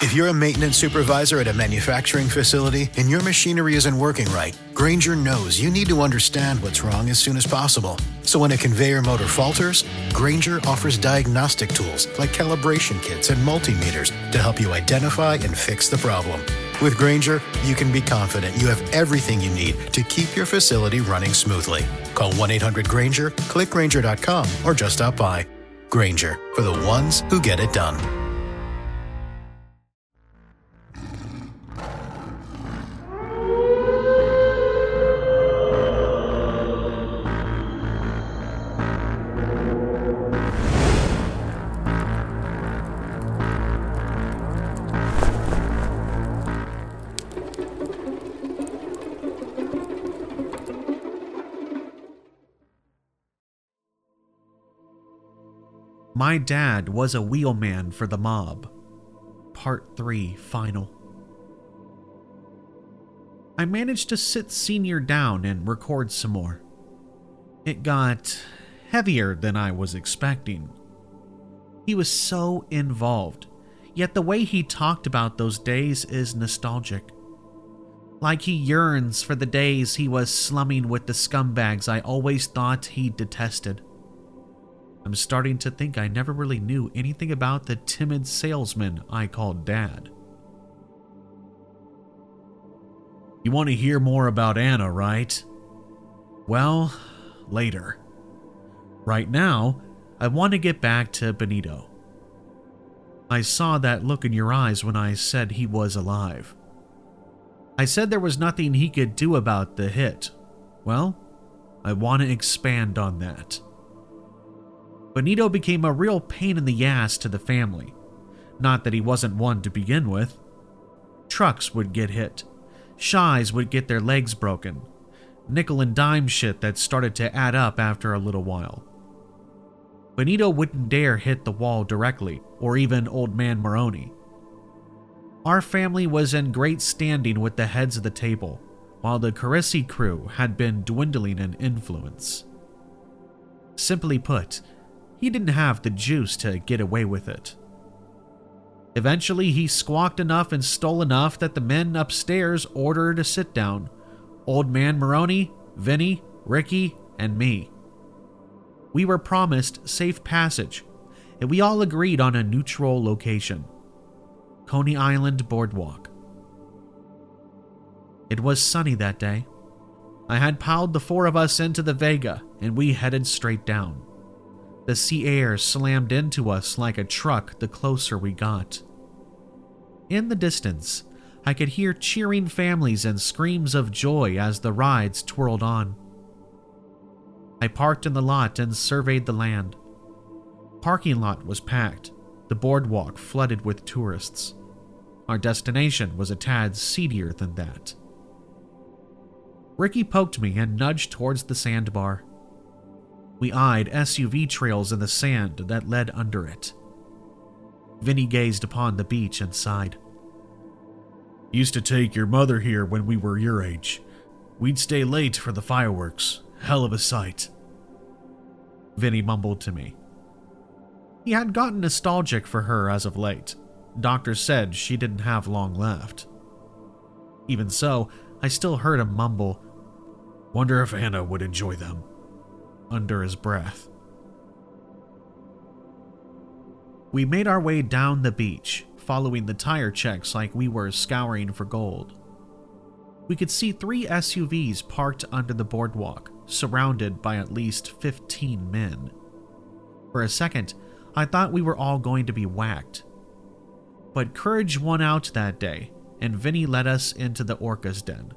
If you're a maintenance supervisor at a manufacturing facility and your machinery isn't working right, Grainger knows you need to understand what's wrong as soon as possible. So when a conveyor motor falters, Grainger offers diagnostic tools like calibration kits and multimeters to help you identify and fix the problem. With Grainger, you can be confident you have everything you need to keep your facility running smoothly. Call 1-800-GRAINGER, click Grainger.com, or just stop by. Grainger, for the ones who get it done. My Dad Was a Wheelman for the Mob. Part 3, Final. I managed to sit Senior down and record some more. It got heavier than I was expecting. He was so involved, yet the way he talked about those days is nostalgic. Like he yearns for the days he was slumming with the scumbags I always thought he detested. I'm starting to think I never really knew anything about the timid salesman I called Dad. You want to hear more about Anna, right? Well, later. Right now, I want to get back to Benito. I saw that look in your eyes when I said he was alive. I said there was nothing he could do about the hit. Well, I want to expand on that. Benito became a real pain in the ass to the family. Not that he wasn't one to begin with. Trucks would get hit. Shies would get their legs broken. Nickel and dime shit that started to add up after a little while. Benito wouldn't dare hit the wall directly, or even Old Man Maroney. Our family was in great standing with the heads of the table, while the Carisi crew had been dwindling in influence. Simply put, he didn't have the juice to get away with it. Eventually, he squawked enough and stole enough that the men upstairs ordered a sit-down. Old Man Maroney, Vinny, Ricky, and me. We were promised safe passage, and we all agreed on a neutral location. Coney Island Boardwalk. It was sunny that day. I had piled the four of us into the Vega, and we headed straight down. The sea air slammed into us like a truck the closer we got. In the distance, I could hear cheering families and screams of joy as the rides twirled on. I parked in the lot and surveyed the land. Parking lot was packed, the boardwalk flooded with tourists. Our destination was a tad seedier than that. Ricky poked me and nudged towards the sandbar. We eyed SUV trails in the sand that led under it. Vinny gazed upon the beach and sighed. Used to take your mother here when we were your age. We'd stay late for the fireworks. Hell of a sight. Vinny mumbled to me. He had gotten nostalgic for her as of late. Doctors said she didn't have long left. Even so, I still heard him mumble, "Wonder if Anna would enjoy them," under his breath. We made our way down the beach, following the tire checks like we were scouring for gold. We could see 3 SUVs parked under the boardwalk, surrounded by at least 15 men. For a second, I thought we were all going to be whacked. But courage won out that day, and Vinny led us into the Orca's den.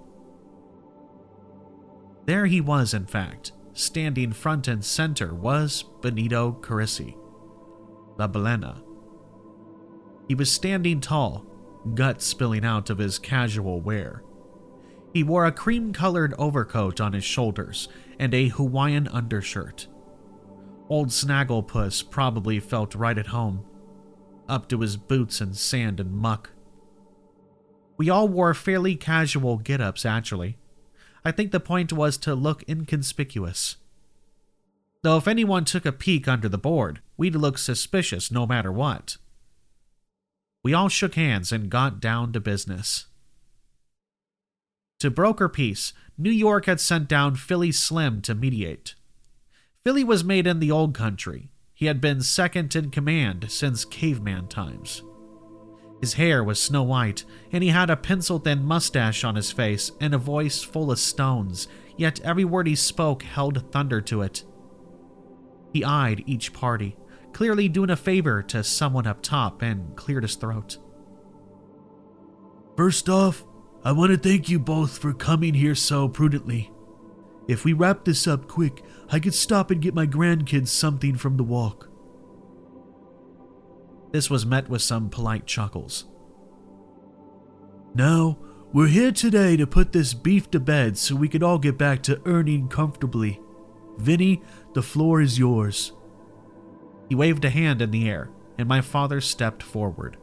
There he was, in fact. Standing front and center was Benito Carisi, La Balena. He was standing tall, guts spilling out of his casual wear. He wore a cream-colored overcoat on his shoulders and a Hawaiian undershirt. Old Snagglepuss probably felt right at home, up to his boots in sand and muck. We all wore fairly casual get-ups, actually. I think the point was to look inconspicuous. Though if anyone took a peek under the board, we'd look suspicious no matter what. We all shook hands and got down to business. To broker peace, New York had sent down Philly Slim to mediate. Philly was made in the old country. He had been second in command since caveman times. His hair was snow white, and he had a pencil-thin mustache on his face and a voice full of stones, yet every word he spoke held thunder to it. He eyed each party, clearly doing a favor to someone up top, and cleared his throat. First off, I want to thank you both for coming here so prudently. If we wrap this up quick, I could stop and get my grandkids something from the walk. This was met with some polite chuckles. Now, we're here today to put this beef to bed so we can all get back to earning comfortably. Vinny, the floor is yours. He waved a hand in the air, and my father stepped forward.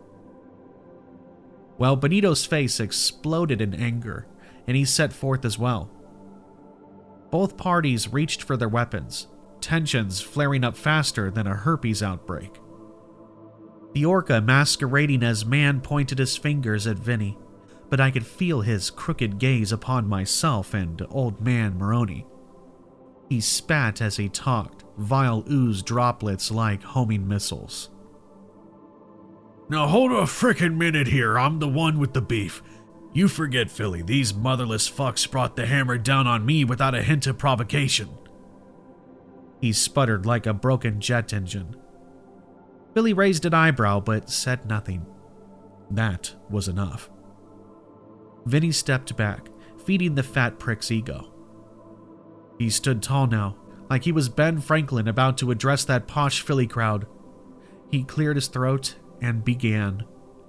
Well, Benito's face exploded in anger, and he set forth as well. Both parties reached for their weapons, tensions flaring up faster than a herpes outbreak. The orca masquerading as man pointed his fingers at Vinny, but I could feel his crooked gaze upon myself and old man Maroney. He spat as he talked, vile ooze droplets like homing missiles. Now hold a frickin' minute here, I'm the one with the beef. You forget, Philly, these motherless fucks brought the hammer down on me without a hint of provocation. He sputtered like a broken jet engine. Billy raised an eyebrow but said nothing. That was enough. Vinny stepped back, feeding the fat prick's ego. He stood tall now, like he was Ben Franklin about to address that posh Philly crowd. He cleared his throat and began.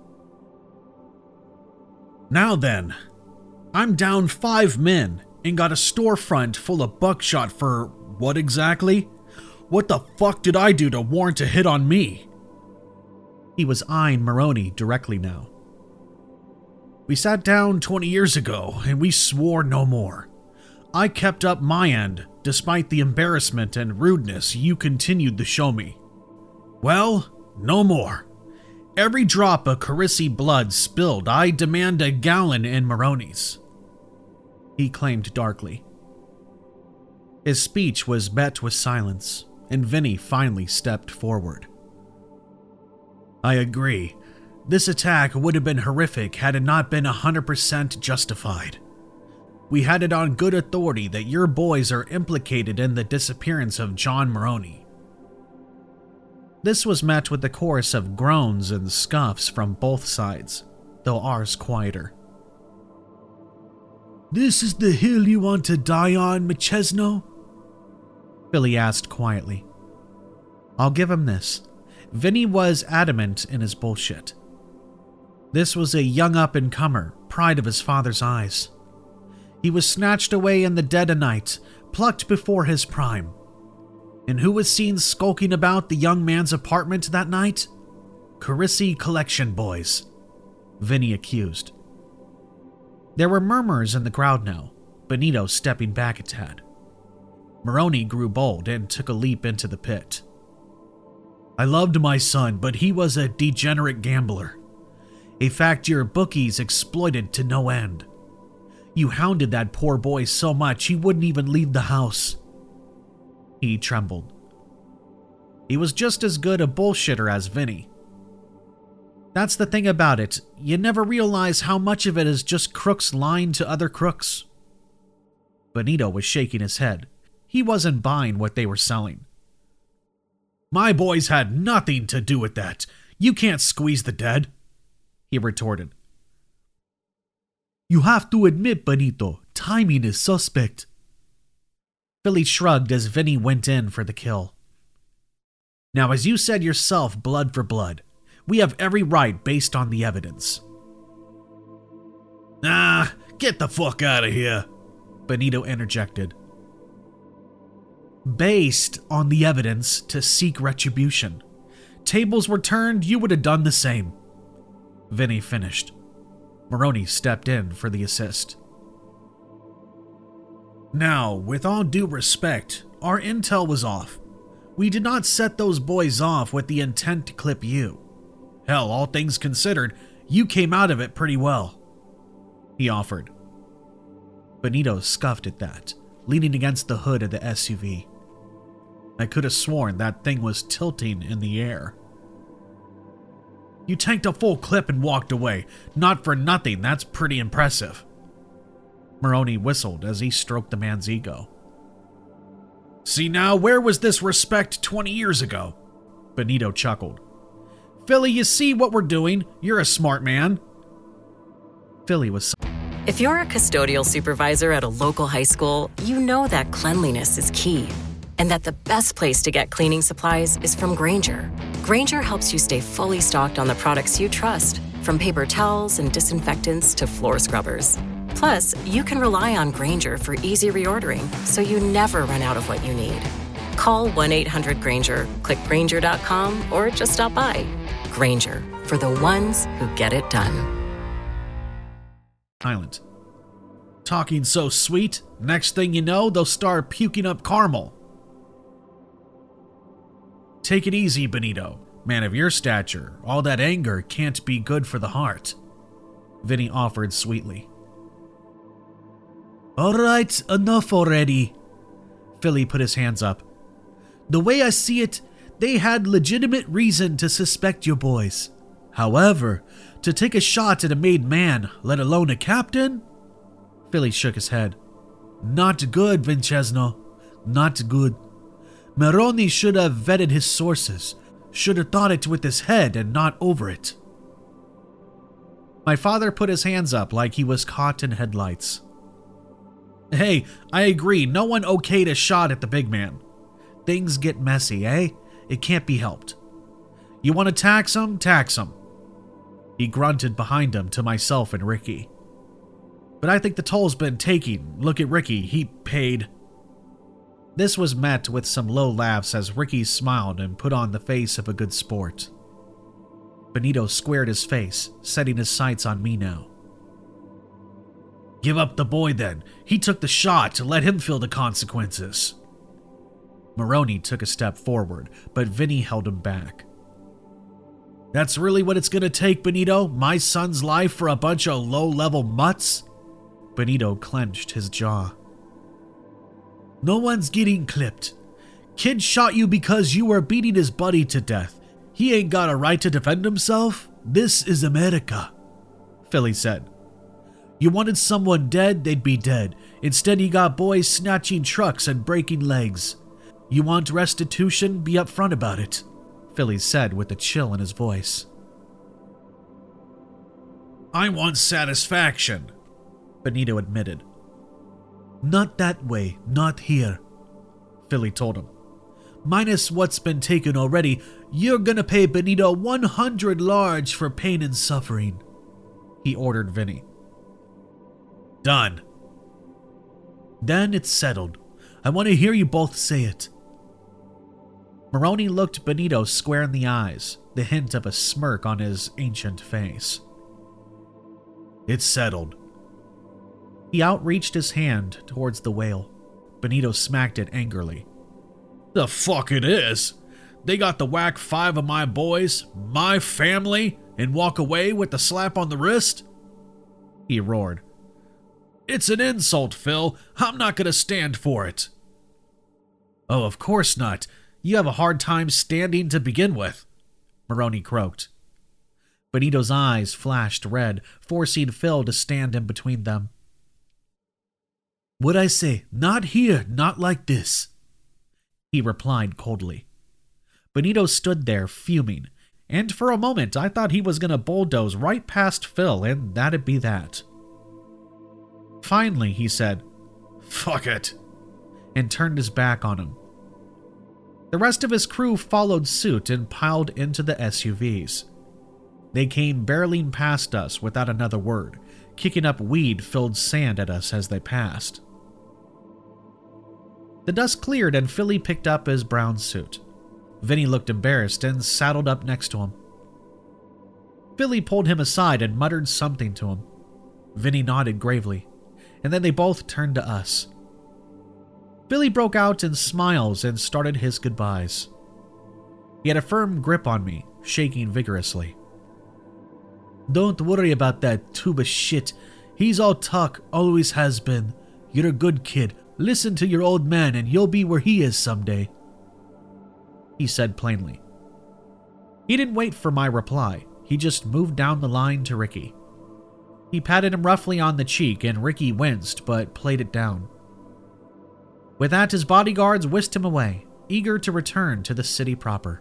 Now then, I'm down 5 men and got a storefront full of buckshot for what exactly? What the fuck did I do to warrant a hit on me? He was eyeing Maroney directly now. We sat down 20 years ago and we swore no more. I kept up my end despite the embarrassment and rudeness you continued to show me. Well, no more. Every drop of Carisi blood spilled, I demand a gallon in Maroney's, he claimed darkly. His speech was met with silence, and Vinny finally stepped forward. I agree. This attack would have been horrific had it not been 100% justified. We had it on good authority that your boys are implicated in the disappearance of John Maroney. This was met with a chorus of groans and scoffs from both sides, though ours quieter. This is the hill you want to die on, McChesno? Billy asked quietly. I'll give him this. Vinny was adamant in his bullshit. This was a young up-and-comer, pride of his father's eyes. He was snatched away in the dead of night, plucked before his prime. And who was seen skulking about the young man's apartment that night? Carisi collection boys, Vinny accused. There were murmurs in the crowd now, Benito stepping back a tad. Maroney grew bold and took a leap into the pit. I loved my son, but he was a degenerate gambler. A fact your bookies exploited to no end. You hounded that poor boy so much he wouldn't even leave the house. He trembled. He was just as good a bullshitter as Vinny. That's the thing about it, you never realize how much of it is just crooks lying to other crooks. Benito was shaking his head. He wasn't buying what they were selling. My boys had nothing to do with that. You can't squeeze the dead, he retorted. You have to admit, Benito, timing is suspect. Billy shrugged as Vinny went in for the kill. Now, as you said yourself, blood for blood. We have every right based on the evidence. Nah, get the fuck out of here, Benito interjected. Based on the evidence to seek retribution. Tables were turned, you would have done the same. Vinny finished. Maroney stepped in for the assist. Now, with all due respect, our intel was off. We did not set those boys off with the intent to clip you. Hell, all things considered, you came out of it pretty well," he offered. Benito scuffed at that, leaning against the hood of the SUV. I could have sworn that thing was tilting in the air. "You tanked a full clip and walked away. Not for nothing, that's pretty impressive." Maroney whistled as he stroked the man's ego. "See now, where was this respect 20 years ago?" Benito chuckled. "Philly, you see what we're doing? You're a smart man." Philly was... If you're a custodial supervisor at a local high school, you know that cleanliness is key, and that the best place to get cleaning supplies is from Grainger. Grainger helps you stay fully stocked on the products you trust, from paper towels and disinfectants to floor scrubbers. Plus, you can rely on Grainger for easy reordering, so you never run out of what you need. Call 1-800-GRAINGER, click Grainger.com, or just stop by. Grainger, for the ones who get it done. Silent. "Talking so sweet, next thing you know, they'll start puking up caramel." "Take it easy, Benito. Man of your stature, all that anger can't be good for the heart," Vinny offered sweetly. "All right, enough already." Philly put his hands up. "The way I see it, they had legitimate reason to suspect your boys. However, to take a shot at a made man, let alone a captain?" Philly shook his head. "Not good, Vincenzo. Not good. Maroney should have vetted his sources. Should have thought it with his head and not over it." My father put his hands up like he was caught in headlights. "Hey, I agree. No one okayed a shot at the big man. Things get messy, eh? It can't be helped. You want to tax him? Tax him." He grunted behind him to myself and Ricky. "But I think the toll's been taken. Look at Ricky. He paid." This was met with some low laughs as Ricky smiled and put on the face of a good sport. Benito squared his face, setting his sights on me now. "Give up the boy then. He took the shot. Let him feel the consequences." Maroney took a step forward, but Vinny held him back. "That's really what it's gonna take, Benito? My son's life for a bunch of low-level mutts?" Benito clenched his jaw. "No one's getting clipped. Kid shot you because you were beating his buddy to death. He ain't got a right to defend himself. This is America," Philly said. "You wanted someone dead, they'd be dead. Instead, you got boys snatching trucks and breaking legs. You want restitution? Be upfront about it," Philly said with a chill in his voice. "I want satisfaction," Benito admitted. "Not that way, not here," Philly told him. "Minus what's been taken already, you're gonna pay Benito 100 large for pain and suffering," he ordered Vinny. "Done." "Then it's settled. I want to hear you both say it." Maroney looked Benito square in the eyes, the hint of a smirk on his ancient face. "It's settled." He outreached his hand towards the whale. Benito smacked it angrily. "The fuck it is? They got to whack 5 of my boys, my family, and walk away with a slap on the wrist?" He roared. "It's an insult, Phil. I'm not going to stand for it." "Oh, of course not. You have a hard time standing to begin with," Maroney croaked. Benito's eyes flashed red, forcing Phil to stand in between them. "What'd I say? Not here, not like this," he replied coldly. Benito stood there fuming, and for a moment I thought he was going to bulldoze right past Phil, and that'd be that. Finally, he said, "Fuck it," and turned his back on him. The rest of his crew followed suit and piled into the SUVs. They came barreling past us without another word, kicking up weed-filled sand at us as they passed. The dust cleared and Philly picked up his brown suit. Vinny looked embarrassed and saddled up next to him. Philly pulled him aside and muttered something to him. Vinny nodded gravely, and then they both turned to us. Philly broke out in smiles and started his goodbyes. He had a firm grip on me, shaking vigorously. Don't worry about that tube of shit. He's all talk, always has been. You're a good kid. Listen to your old man and you'll be where he is someday," he said plainly. He didn't wait for my reply. He just moved down the line to Ricky. He patted him roughly on the cheek and Ricky winced but played it down. With that, his bodyguards whisked him away, eager to return to the city proper.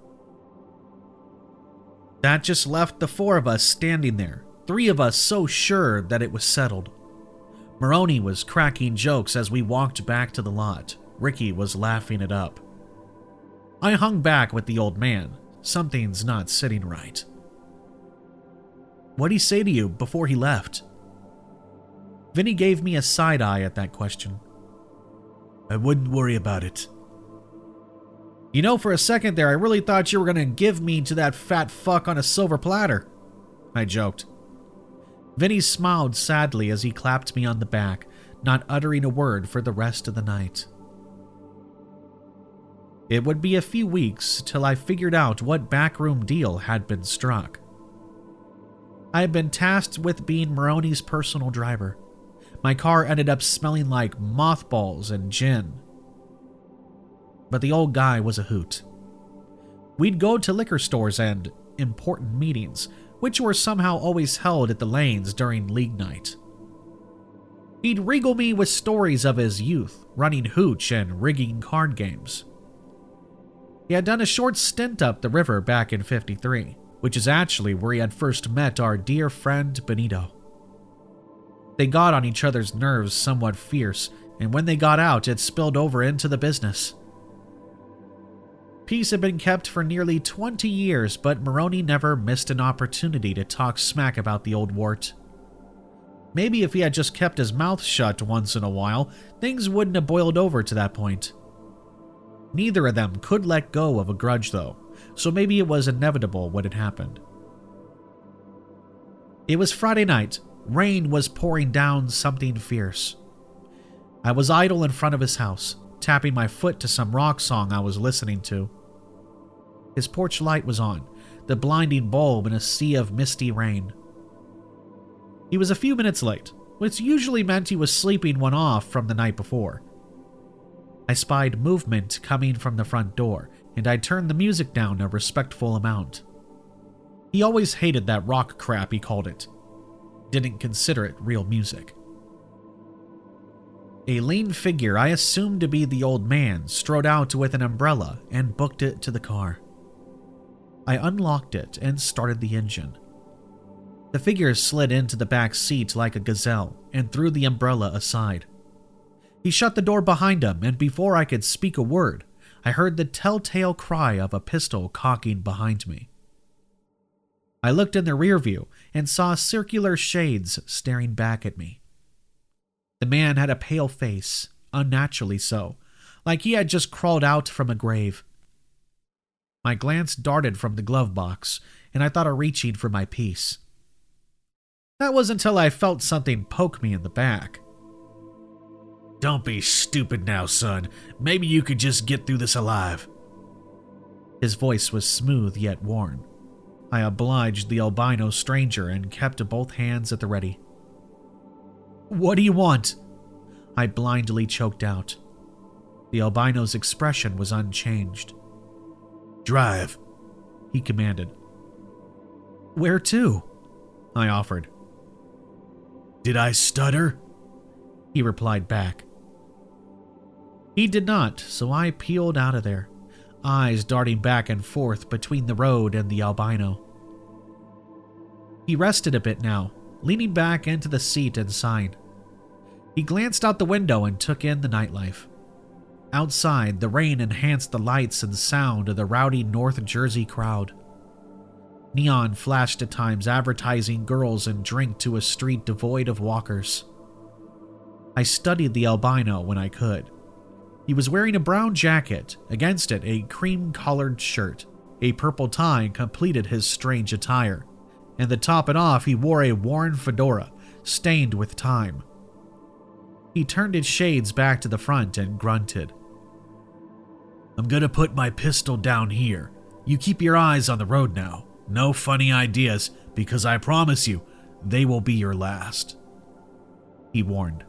That just left the four of us standing there, three of us so sure that it was settled. Maroney was cracking jokes as we walked back to the lot. Ricky was laughing it up. I hung back with the old man. Something's not sitting right. "What'd he say to you before he left?" Vinny gave me a side eye at that question. "I wouldn't worry about it." "You know, for a second there, I really thought you were going to give me to that fat fuck on a silver platter," I joked. Vinny smiled sadly as he clapped me on the back, not uttering a word for the rest of the night. It would be a few weeks till I figured out what backroom deal had been struck. I had been tasked with being Maroney's personal driver. My car ended up smelling like mothballs and gin. But the old guy was a hoot. We'd go to liquor stores and important meetings, which were somehow always held at the lanes during league night. He'd regale me with stories of his youth, running hooch and rigging card games. He had done a short stint up the river back in '53, which is actually where he had first met our dear friend Benito. They got on each other's nerves somewhat fierce, and when they got out, it spilled over into the business. Peace had been kept for nearly 20 years, but Maroney never missed an opportunity to talk smack about the old wart. Maybe if he had just kept his mouth shut once in a while, things wouldn't have boiled over to that point. Neither of them could let go of a grudge though, so maybe it was inevitable what had happened. It was Friday night. Rain was pouring down something fierce. I was idle in front of his house, tapping my foot to some rock song I was listening to. His porch light was on, the blinding bulb in a sea of misty rain. He was a few minutes late, which usually meant he was sleeping one off from the night before. I spied movement coming from the front door, and I turned the music down a respectful amount. He always hated that rock crap, he called it. Didn't consider it real music. A lean figure I assumed to be the old man strode out with an umbrella and booked it to the car. I unlocked it and started the engine. The figure slid into the back seat like a gazelle and threw the umbrella aside. He shut the door behind him, and before I could speak a word, I heard the telltale cry of a pistol cocking behind me. I looked in the rear view and saw circular shades staring back at me. The man had a pale face, unnaturally so, like he had just crawled out from a grave. My glance darted from the glove box, and I thought of reaching for my piece. That was until I felt something poke me in the back. "Don't be stupid now, son. Maybe you could just get through this alive." His voice was smooth yet worn. I obliged the albino stranger and kept both hands at the ready. "What do you want?" I blindly choked out. The albino's expression was unchanged. "Drive," he commanded. "Where to?" I offered. "Did I stutter?" he replied back. He did not, so I peeled out of there, eyes darting back and forth between the road and the albino. He rested a bit now, leaning back into the seat and sighing. He glanced out the window and took in the nightlife. Outside, the rain enhanced the lights and sound of the rowdy North Jersey crowd. Neon flashed at times, advertising girls and drink to a street devoid of walkers. I studied the albino when I could. He was wearing a brown jacket, against it a cream-collared shirt. A purple tie completed his strange attire, and to top it off he wore a worn fedora, stained with time. He turned his shades back to the front and grunted. "I'm gonna put my pistol down here. You keep your eyes on the road now. No funny ideas, because I promise you, they will be your last," he warned.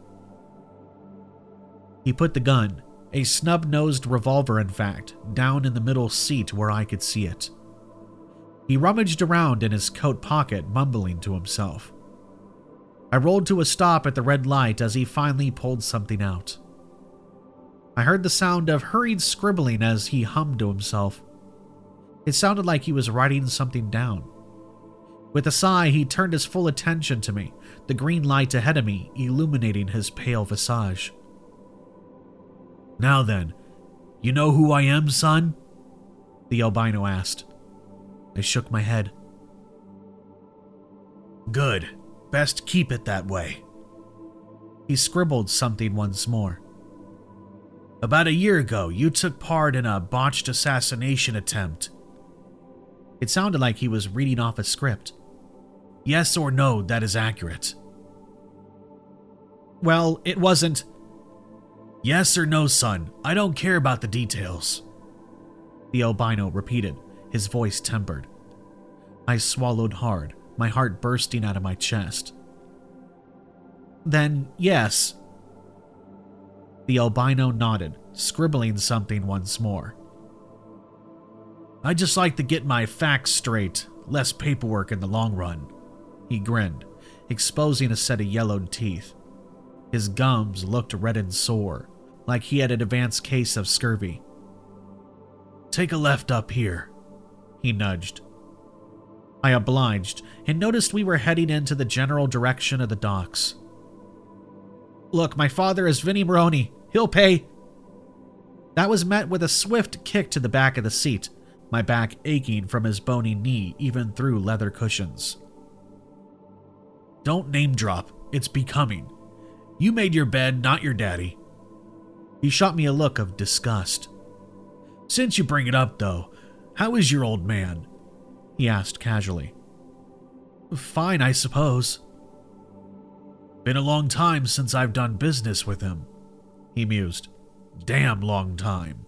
He put the gun, a snub-nosed revolver in fact, down in the middle seat where I could see it. He rummaged around in his coat pocket, mumbling to himself. I rolled to a stop at the red light as he finally pulled something out. I heard the sound of hurried scribbling as he hummed to himself. It sounded like he was writing something down. With a sigh, he turned his full attention to me, the green light ahead of me illuminating his pale visage. "Now then, you know who I am, son?" the albino asked. I shook my head. "Good. Best keep it that way." He scribbled something once more. "About a year ago, you took part in a botched assassination attempt." It sounded like he was reading off a script. "Yes or no, that is accurate." "Well, it wasn't." "Yes or no, son. I don't care about the details," the albino repeated, his voice tempered. I swallowed hard, my heart bursting out of my chest. "Then, yes." The albino nodded, scribbling something once more. "I just like to get my facts straight, less paperwork in the long run," he grinned, exposing a set of yellowed teeth. His gums looked red and sore, like he had an advanced case of scurvy. "Take a left up here," he nudged. I obliged and noticed we were heading into the general direction of the docks. "Look, my father is Vinnie Maroney. He'll pay." That was met with a swift kick to the back of the seat, my back aching from his bony knee even through leather cushions. "Don't name drop. It's becoming. You made your bed, not your daddy." He shot me a look of disgust. "Since you bring it up, though, how is your old man?" he asked casually. "Fine, I suppose." "Been a long time since I've done business with him," he mused. "Damn long time."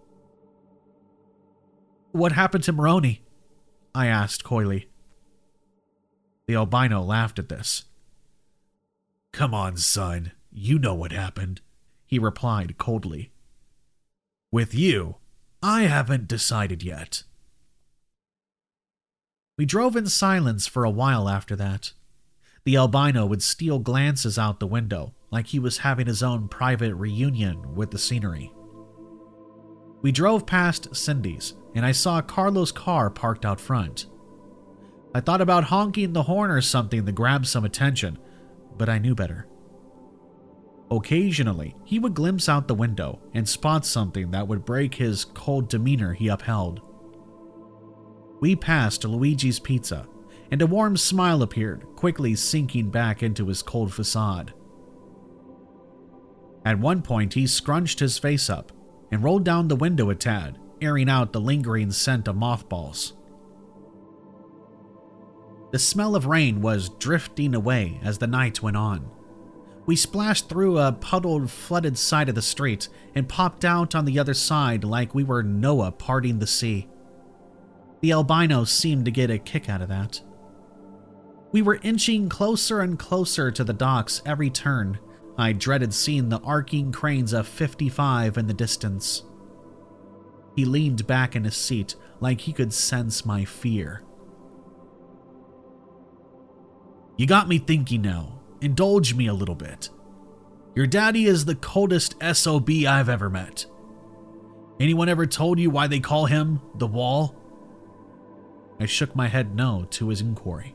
"What happened to Maroney?" I asked coyly. The albino laughed at this. "Come on, son. You know what happened," he replied coldly. "With you, I haven't decided yet." We drove in silence for a while after that. The albino would steal glances out the window, like he was having his own private reunion with the scenery. We drove past Cindy's, and I saw Carlo's car parked out front. I thought about honking the horn or something to grab some attention, but I knew better. Occasionally, he would glimpse out the window and spot something that would break his cold demeanor he upheld. We passed Luigi's Pizza, and a warm smile appeared, quickly sinking back into his cold facade. At one point, he scrunched his face up and rolled down the window a tad, airing out the lingering scent of mothballs. The smell of rain was drifting away as the night went on. We splashed through a puddled, flooded side of the street and popped out on the other side like we were Noah parting the sea. The albino seemed to get a kick out of that. We were inching closer and closer to the docks every turn. I dreaded seeing the arcing cranes of 55 in the distance. He leaned back in his seat like he could sense my fear. "You got me thinking now. Indulge me a little bit. Your daddy is the coldest SOB I've ever met. Anyone ever told you why they call him the Wall?" I shook my head no to his inquiry.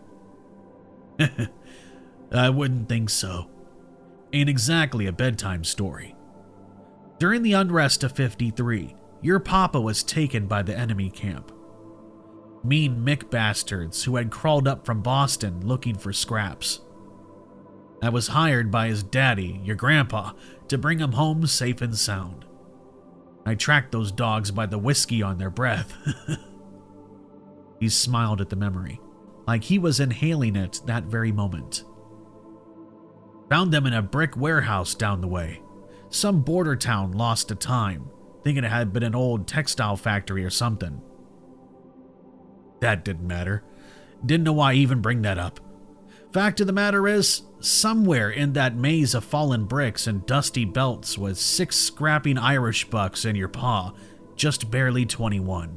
"I wouldn't think so. Ain't exactly a bedtime story. During the unrest of 53, your papa was taken by the enemy camp. Mean Mick bastards who had crawled up from Boston looking for scraps. I was hired by his daddy, your grandpa, to bring him home safe and sound. I tracked those dogs by the whiskey on their breath." He smiled at the memory, like he was inhaling it that very moment. "Found them in a brick warehouse down the way. Some border town lost to time, thinking it had been an old textile factory or something. That didn't matter. Didn't know why I even bring that up. Fact of the matter is, somewhere in that maze of fallen bricks and dusty belts was 6 scrapping Irish bucks in your paw, just barely 21.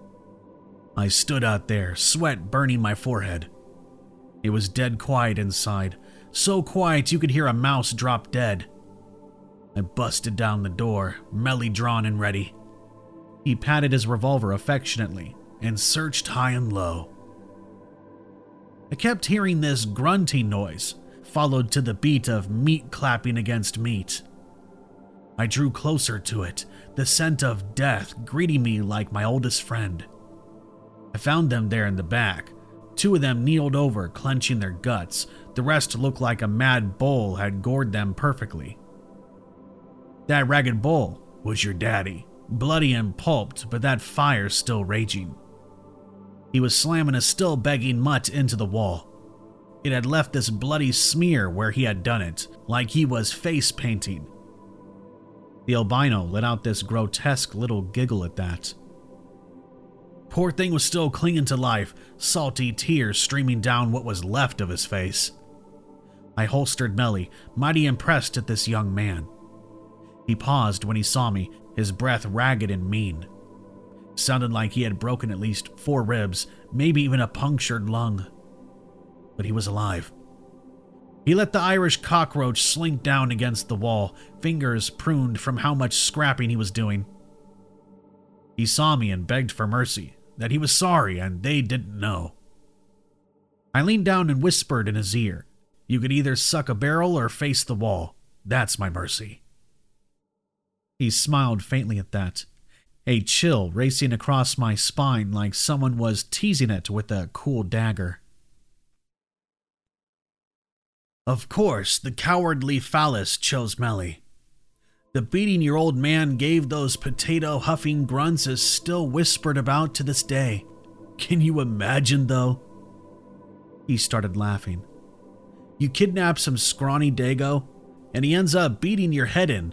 I stood out there, sweat burning my forehead. It was dead quiet inside, so quiet you could hear a mouse drop dead. I busted down the door, Melly drawn and ready. He patted his revolver affectionately and searched high and low. I kept hearing this grunting noise, followed to the beat of meat clapping against meat. I drew closer to it, the scent of death greeting me like my oldest friend. I found them there in the back. 2 of them kneeled over, clenching their guts. The rest looked like a mad bull had gored them perfectly. That ragged bull was your daddy, bloody and pulped, but that fire still raging. He was slamming a still begging mutt into the wall. It had left this bloody smear where he had done it, like he was face painting. The albino let out this grotesque little giggle at that. Poor thing was still clinging to life, salty tears streaming down what was left of his face. I holstered Melly, mighty impressed at this young man. He paused when he saw me, his breath ragged and mean. Sounded like he had broken at least 4 ribs, maybe even a punctured lung. But he was alive. He let the Irish cockroach slink down against the wall, fingers pruned from how much scrapping he was doing. He saw me and begged for mercy, that he was sorry and they didn't know. I leaned down and whispered in his ear, "You could either suck a barrel or face the wall. That's my mercy." He smiled faintly at that, a chill racing across my spine like someone was teasing it with a cool dagger. Of course, the cowardly phallus chose Melly. The beating your old man gave those potato-huffing grunts is still whispered about to this day. Can you imagine, though? He started laughing. You kidnap some scrawny dago, and he ends up beating your head in.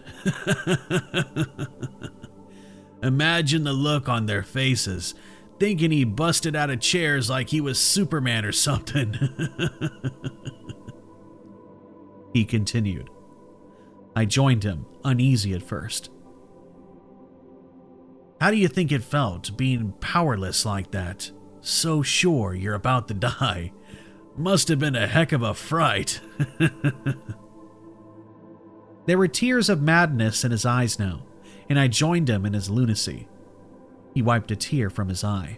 Imagine the look on their faces, thinking he busted out of chairs like he was Superman or something. He continued. I joined him, uneasy at first. How do you think it felt, being powerless like that? So sure you're about to die. Must have been a heck of a fright. There were tears of madness in his eyes now, and I joined him in his lunacy. He wiped a tear from his eye.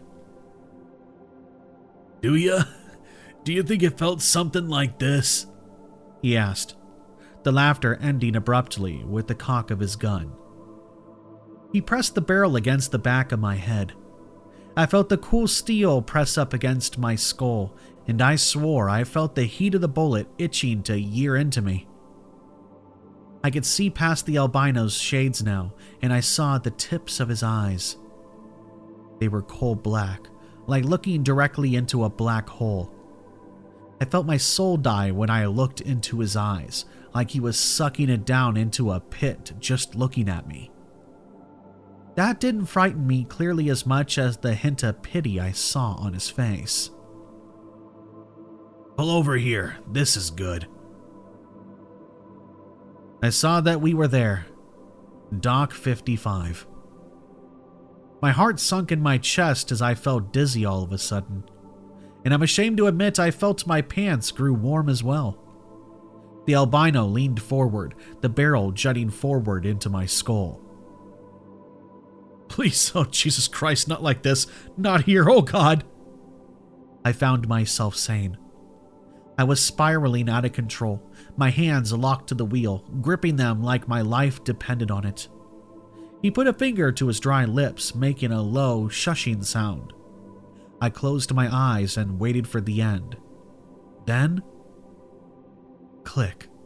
Do you think it felt something like this? He asked, the laughter ending abruptly with the cock of his gun. He pressed the barrel against the back of my head. I felt the cool steel press up against my skull, and I swore I felt the heat of the bullet itching to year into me. I could see past the albino's shades now, and I saw the tips of his eyes. They were coal black, like looking directly into a black hole. I felt my soul die when I looked into his eyes, like he was sucking it down into a pit just looking at me. That didn't frighten me clearly as much as the hint of pity I saw on his face. Pull over here, this is good. I saw that we were there. Dock 55. My heart sunk in my chest as I felt dizzy all of a sudden, and I'm ashamed to admit I felt my pants grew warm as well. The albino leaned forward, the barrel jutting forward into my skull. Please, oh Jesus Christ, not like this. Not here, oh God. I found myself saying. I was spiraling out of control, my hands locked to the wheel, gripping them like my life depended on it. He put a finger to his dry lips, making a low, shushing sound. I closed my eyes and waited for the end. Then, click.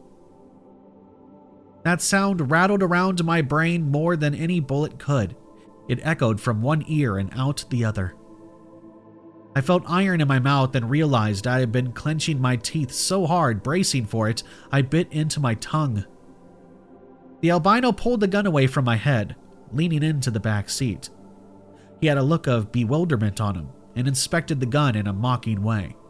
That sound rattled around my brain more than any bullet could. It echoed from one ear and out the other. I felt iron in my mouth and realized I had been clenching my teeth so hard, bracing for it, I bit into my tongue. The albino pulled the gun away from my head, leaning into the back seat. He had a look of bewilderment on him and inspected the gun in a mocking way,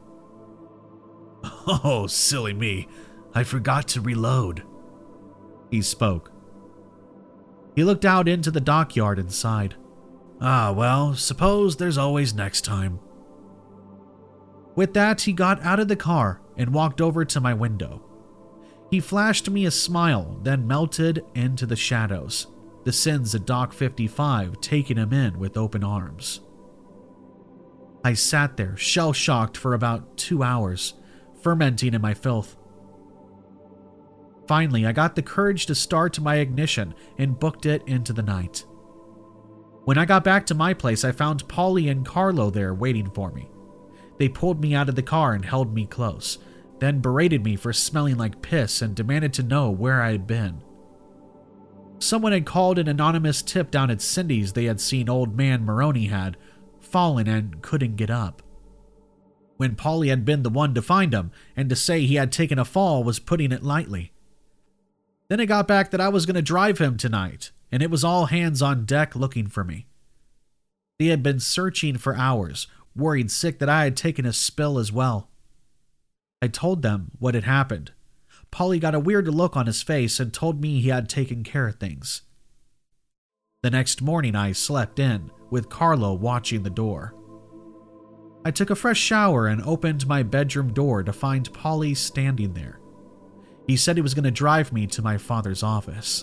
Oh, silly me. I forgot to reload. He spoke. He looked out into the dockyard and sighed. Ah, well, suppose there's always next time. With that, he got out of the car and walked over to my window. He flashed me a smile, then melted into the shadows, the sins of Dock 55 taking him in with open arms. I sat there, shell-shocked for about 2 hours, fermenting in my filth. Finally, I got the courage to start my ignition and booked it into the night. When I got back to my place, I found Polly and Carlo there waiting for me. They pulled me out of the car and held me close, then berated me for smelling like piss and demanded to know where I had been. Someone had called an anonymous tip down at Cindy's they had seen old man Maroney had fallen and couldn't get up. When Polly had been the one to find him, and to say he had taken a fall was putting it lightly. Then it got back that I was going to drive him tonight, and it was all hands on deck looking for me. They had been searching for hours, worried sick that I had taken a spill as well. I told them what had happened. Polly got a weird look on his face and told me he had taken care of things. The next morning I slept in, with Carlo watching the door. I took a fresh shower and opened my bedroom door to find Polly standing there. He said he was going to drive me to my father's office.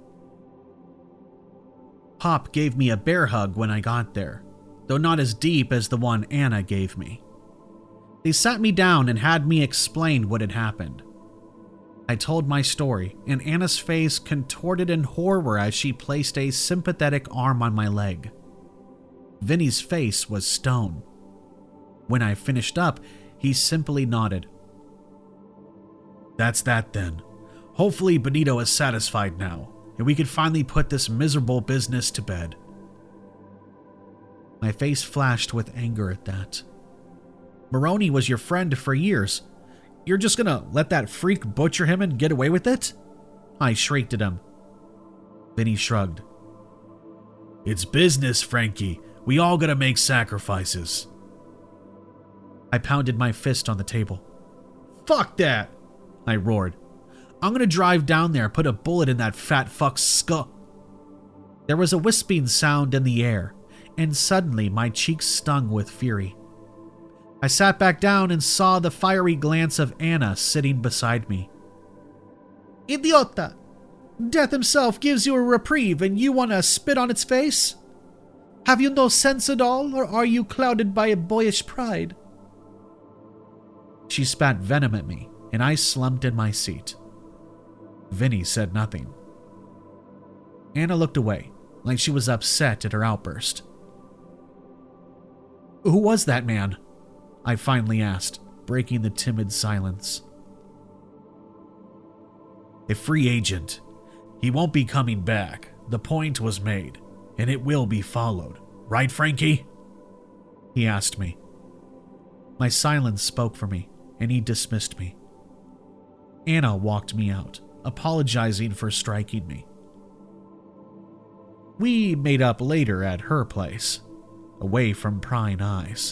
Pop gave me a bear hug when I got there, though not as deep as the one Anna gave me. They sat me down and had me explain what had happened. I told my story, and Anna's face contorted in horror as she placed a sympathetic arm on my leg. Vinny's face was stone. When I finished up, he simply nodded. That's that then. Hopefully Benito is satisfied now, and we can finally put this miserable business to bed. My face flashed with anger at that. Maroney was your friend for years. You're just gonna let that freak butcher him and get away with it? I shrieked at him. Then he shrugged. It's business, Frankie. We all gotta make sacrifices. I pounded my fist on the table. Fuck that! I roared. I'm gonna drive down there, put a bullet in that fat fuck's skull. There was a wisping sound in the air, and suddenly my cheeks stung with fury. I sat back down and saw the fiery glance of Anna sitting beside me. Idiota! Death himself gives you a reprieve and you want to spit on its face? Have you no sense at all, or are you clouded by a boyish pride? She spat venom at me, and I slumped in my seat. Vinny said nothing. Anna looked away, like she was upset at her outburst. Who was that man? I finally asked, breaking the timid silence. A free agent. He won't be coming back. The point was made, and it will be followed. Right, Frankie? He asked me. My silence spoke for me, and he dismissed me. Anna walked me out, apologizing for striking me. We made up later at her place, away from prying eyes.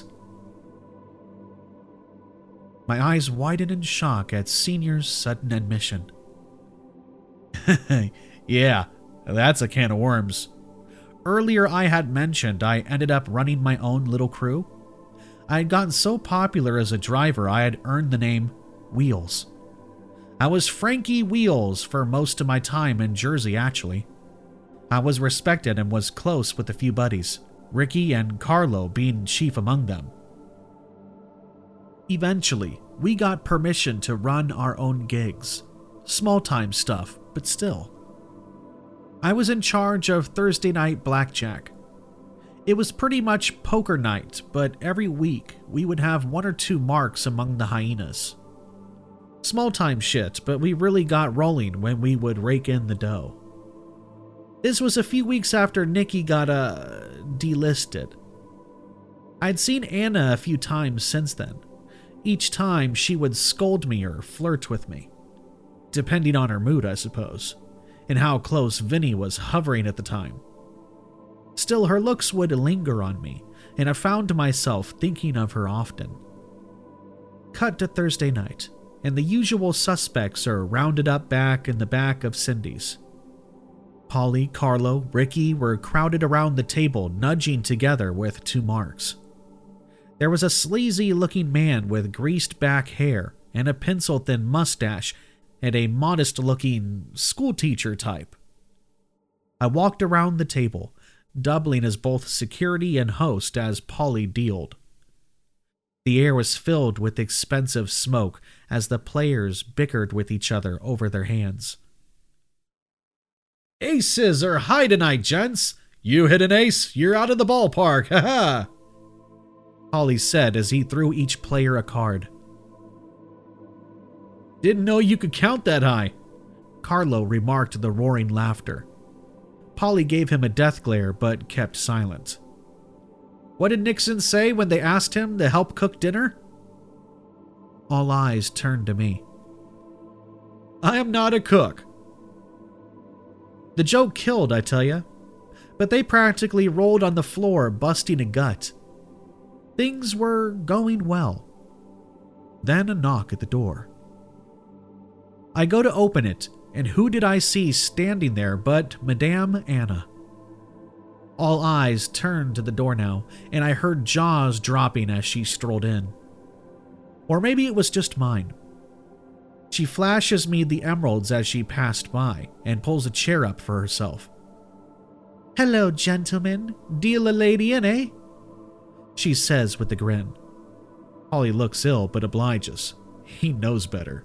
My eyes widened in shock at Senior's sudden admission. Yeah, that's a can of worms. Earlier I had mentioned I ended up running my own little crew. I had gotten so popular as a driver I had earned the name Wheels. I was Frankie Wheels for most of my time in Jersey, actually. I was respected and was close with a few buddies, Ricky and Carlo being chief among them. Eventually, we got permission to run our own gigs. Small-time stuff, but still. I was in charge of Thursday night blackjack. It was pretty much poker night, but every week we would have 1 or 2 marks among the hyenas. Small-time shit, but we really got rolling when we would rake in the dough. This was a few weeks after Nikki got delisted. I'd seen Anna a few times since then. Each time she would scold me or flirt with me. Depending on her mood, I suppose, and how close Vinny was hovering at the time. Still, her looks would linger on me, and I found myself thinking of her often. Cut to Thursday night, and the usual suspects are rounded up back in the back of Cindy's. Polly, Carlo, Ricky were crowded around the table, nudging together with two marks. There was a sleazy-looking man with greased-back hair and a pencil-thin mustache and a modest-looking schoolteacher type. I walked around the table, doubling as both security and host as Polly dealed. The air was filled with expensive smoke as the players bickered with each other over their hands. "Aces are high tonight, gents. You hit an ace, you're out of the ballpark, haha," Polly said as he threw each player a card. "Didn't know you could count that high," Carlo remarked the roaring laughter. Polly gave him a death glare but kept silent. "What did Nixon say when they asked him to help cook dinner?" All eyes turned to me. "I am not a cook." The joke killed, I tell ya, but they practically rolled on the floor, busting a gut. Things were going well. Then a knock at the door. I go to open it, and who did I see standing there but Madame Anna? All eyes turned to the door now, and I heard jaws dropping as she strolled in. Or maybe it was just mine. She flashes me the emeralds as she passed by and pulls a chair up for herself. "Hello, gentlemen. Deal a lady in, eh?" she says with a grin. Polly looks ill but obliges. He knows better.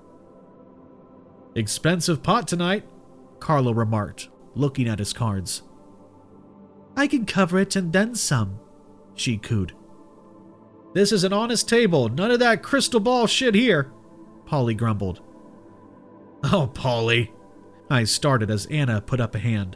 "Expensive pot tonight," Carlo remarked, looking at his cards. "I can cover it and then some," she cooed. "This is an honest table. None of that crystal ball shit here," Polly grumbled. "Oh, Polly," I started as Anna put up a hand.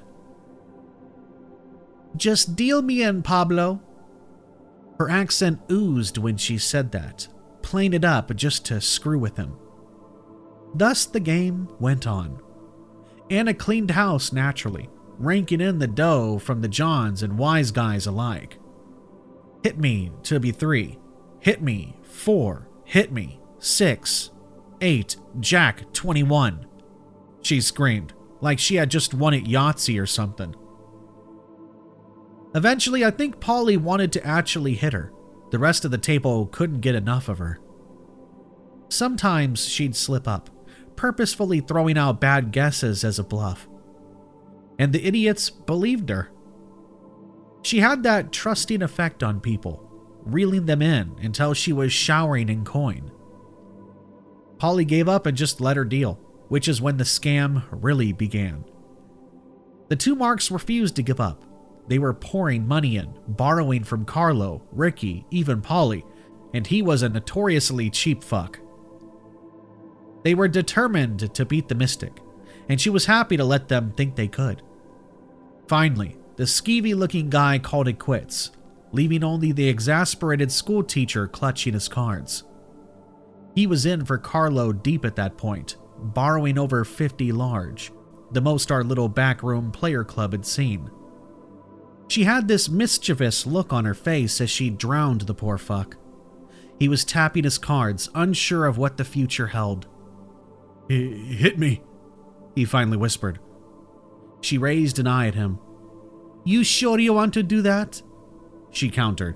"Just deal me in, Pablo." Her accent oozed when she said that, playing it up just to screw with him. Thus the game went on. Anna cleaned house naturally, ranking in the dough from the Johns and wise guys alike. Hit me to be 3, hit me 4, hit me 6, 8, Jack 21. She screamed, like she had just won at Yahtzee or something. Eventually, I think Polly wanted to actually hit her. The rest of the table couldn't get enough of her. Sometimes she'd slip up, purposefully throwing out bad guesses as a bluff. And the idiots believed her. She had that trusting effect on people, reeling them in until she was showering in coin. Polly gave up and just let her deal, which is when the scam really began. The two marks refused to give up. They were pouring money in, borrowing from Carlo, Ricky, even Polly, and he was a notoriously cheap fuck. They were determined to beat the Mystic, and she was happy to let them think they could. Finally, the skeevy-looking guy called it quits, leaving only the exasperated schoolteacher clutching his cards. He was in for Carlo deep at that point, borrowing over 50 large, the most our little backroom player club had seen. She had this mischievous look on her face as she drowned the poor fuck. He was tapping his cards, unsure of what the future held. "Hit me," he finally whispered. She raised an eye at him. "You sure you want to do that?" she countered.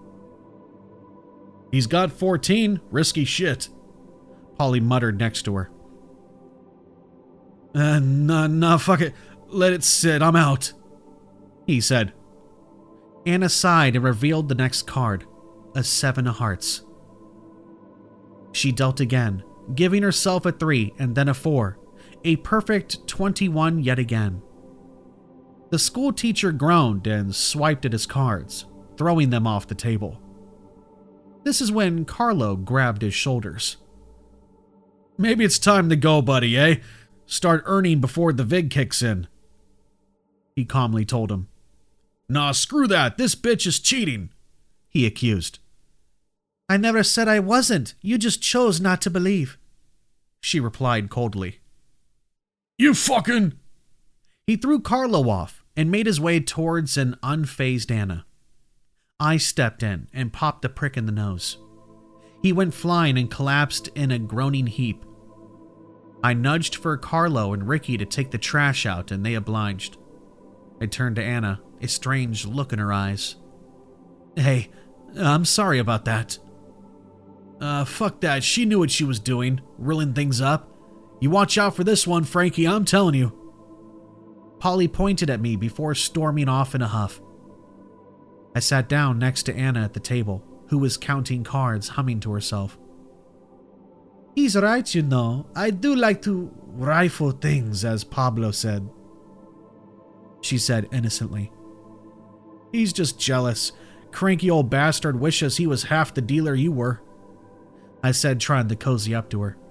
"He's got 14, risky shit," Polly muttered next to her. Nah, fuck it. Let it sit, I'm out," he said. Anna sighed and revealed the next card, a 7 of hearts. She dealt again, giving herself a 3 and then a 4, a perfect 21 yet again. The schoolteacher groaned and swiped at his cards, throwing them off the table. This is when Carlo grabbed his shoulders. "Maybe it's time to go, buddy, eh? Start earning before the VIG kicks in," he calmly told him. "Nah, screw that. This bitch is cheating," he accused. "I never said I wasn't. You just chose not to believe," she replied coldly. "You fucking..." He threw Carlo off and made his way towards an unfazed Anna. I stepped in and popped the prick in the nose. He went flying and collapsed in a groaning heap. I nudged for Carlo and Ricky to take the trash out, and they obliged. I turned to Anna, a strange look in her eyes. Hey, I'm sorry about that. Fuck that. She knew what she was doing, reeling things up. You watch out for this one, Frankie, I'm telling you. Polly pointed at me before storming off in a huff. I sat down next to Anna at the table, who was counting cards, humming to herself. He's right, you know. I do like to rifle things, as Pablo said. She said innocently. He's just jealous. Cranky old bastard wishes he was half the dealer you were. I said, trying to cozy up to her.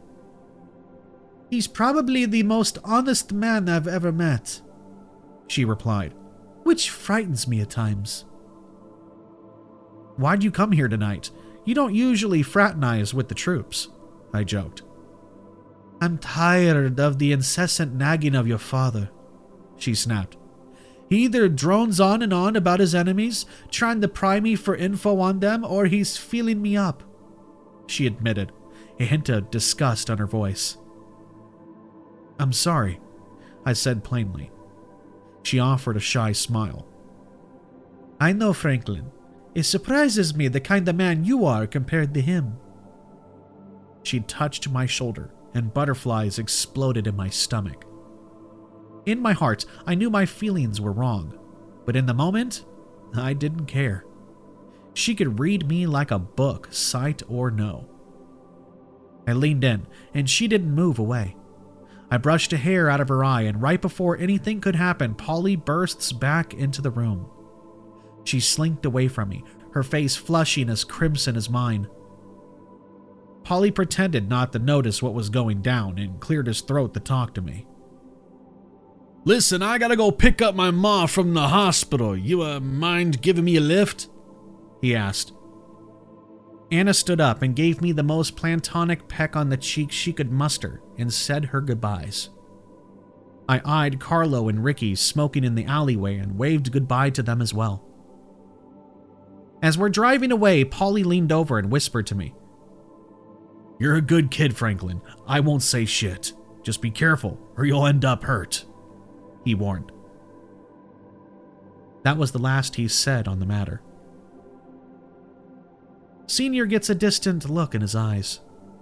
He's probably the most honest man I've ever met, she replied, which frightens me at times. Why'd you come here tonight? You don't usually fraternize with the troops, I joked. I'm tired of the incessant nagging of your father, she snapped. He either drones on and on about his enemies, trying to pry me for info on them, or he's feeling me up, she admitted, a hint of disgust on her voice. I'm sorry, I said plainly. She offered a shy smile. I know, Franklin. It surprises me the kind of man you are compared to him. She touched my shoulder, and butterflies exploded in my stomach. In my heart, I knew my feelings were wrong, but in the moment, I didn't care. She could read me like a book, sight or no. I leaned in, and she didn't move away. I brushed a hair out of her eye, and right before anything could happen, Polly bursts back into the room. She slinked away from me, her face flushing as crimson as mine. Polly pretended not to notice what was going down and cleared his throat to talk to me. Listen, I gotta go pick up my ma from the hospital. You mind giving me a lift? He asked. Anna stood up and gave me the most platonic peck on the cheek she could muster and said her goodbyes. I eyed Carlo and Ricky smoking in the alleyway and waved goodbye to them as well. As we're driving away, Polly leaned over and whispered to me. You're a good kid, Franklin. I won't say shit. Just be careful or you'll end up hurt, he warned. That was the last he said on the matter. Senior gets a distant look in his eyes.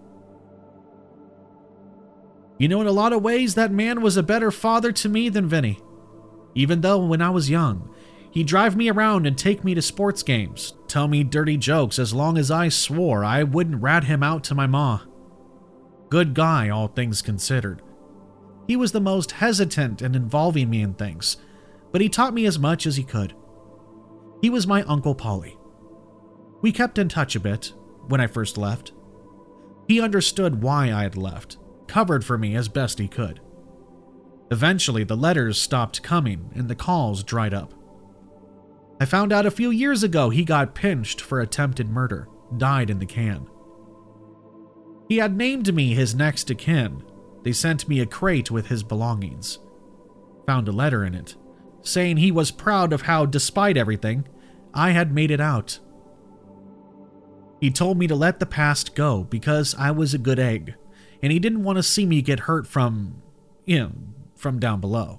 You know, in a lot of ways, that man was a better father to me than Vinny. Even though, when I was young, he'd drive me around and take me to sports games, tell me dirty jokes as long as I swore I wouldn't rat him out to my ma. Good guy, all things considered. He was the most hesitant in involving me in things, but he taught me as much as he could. He was my Uncle Polly. We kept in touch a bit when I first left. He understood why I had left, covered for me as best he could. Eventually, the letters stopped coming and the calls dried up. I found out a few years ago he got pinched for attempted murder, died in the can. He had named me his next of kin. They sent me a crate with his belongings. Found a letter in it, saying he was proud of how, despite everything, I had made it out. He told me to let the past go because I was a good egg, and he didn't want to see me get hurt from down below.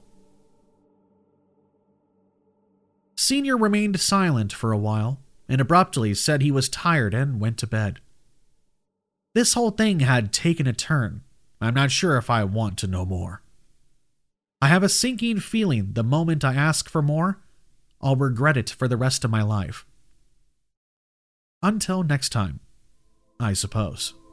Senior remained silent for a while, and abruptly said he was tired and went to bed. This whole thing had taken a turn. I'm not sure if I want to know more. I have a sinking feeling the moment I ask for more, I'll regret it for the rest of my life. Until next time, I suppose.